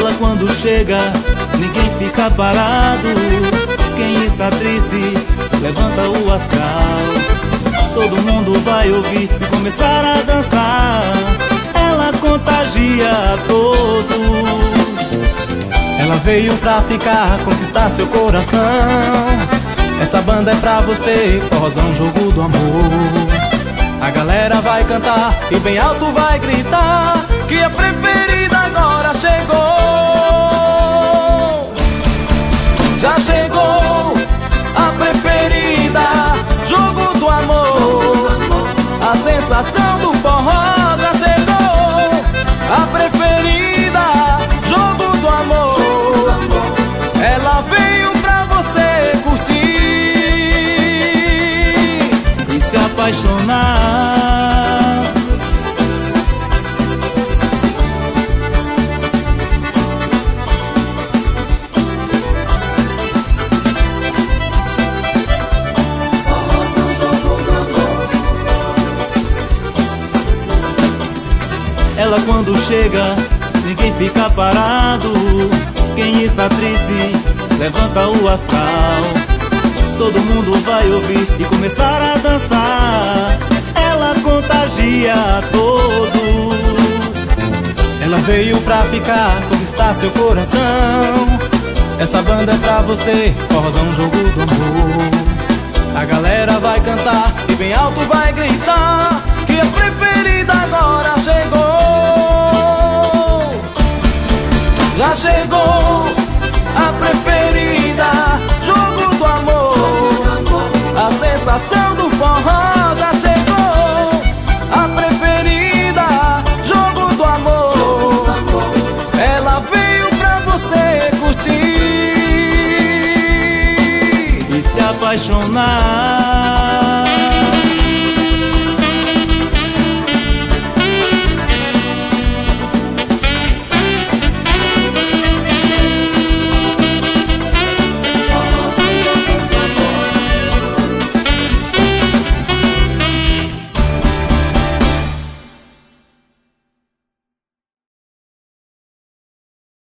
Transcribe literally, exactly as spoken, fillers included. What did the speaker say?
Ela quando chega, ninguém fica parado. Quem está triste, levanta o astral. Todo mundo vai ouvir e começar a dançar. Ela contagia a todos. Ela veio pra ficar, conquistar seu coração. Essa banda é pra você, forrozão, jogo do amor. A galera vai cantar e bem alto vai gritar que a preferida agora chegou. Já chegou a preferida, jogo do amor. A sensação do forró já chegou. A preferida, jogo do amor. Ela veio pra você curtir e se apaixonar. Ela quando chega, ninguém fica parado. Quem está triste, levanta o astral. Todo mundo vai ouvir e começar a dançar. Ela contagia a todos. Ela veio pra ficar, conquistar seu coração. Essa banda é pra você, forrozão, jogo do amor. A galera vai cantar e bem alto vai gritar que a preferida agora chegou. Já chegou a preferida, jogo do amor. A sensação do forró já chegou. A preferida, jogo do amor. Ela veio pra você curtir e se apaixonar.